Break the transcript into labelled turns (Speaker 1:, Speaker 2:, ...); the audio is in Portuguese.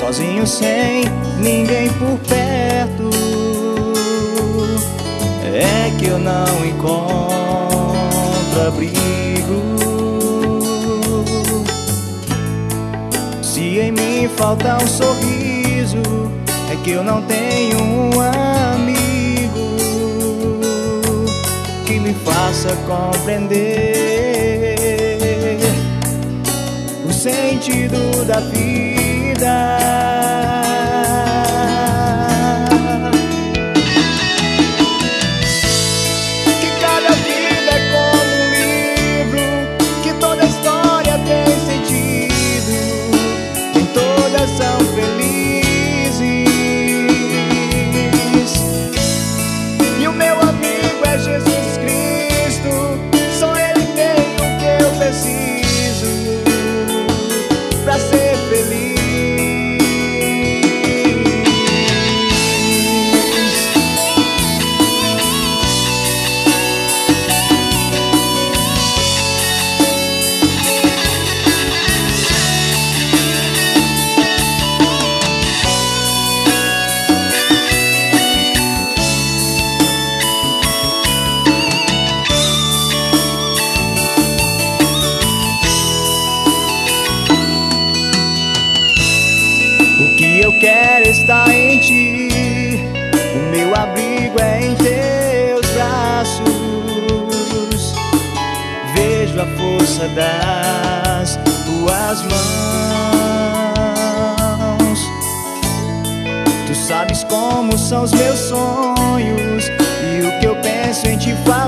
Speaker 1: sozinho sem ninguém por perto, é que eu não encontro abrigo. Se em mim falta um sorriso, é que eu não tenho um amigo que me faça compreender o sentido da vida. Que cada vida é como um livro, que toda história tem sentido, nem todas são felizes. E o meu amigo é Jesus Cristo, só Ele tem o que eu preciso pra ser feliz. O que eu quero está em ti, o meu abrigo é em teus braços. Vejo a força das tuas mãos. Tu sabes como são os meus sonhos, e o que eu penso em ti faz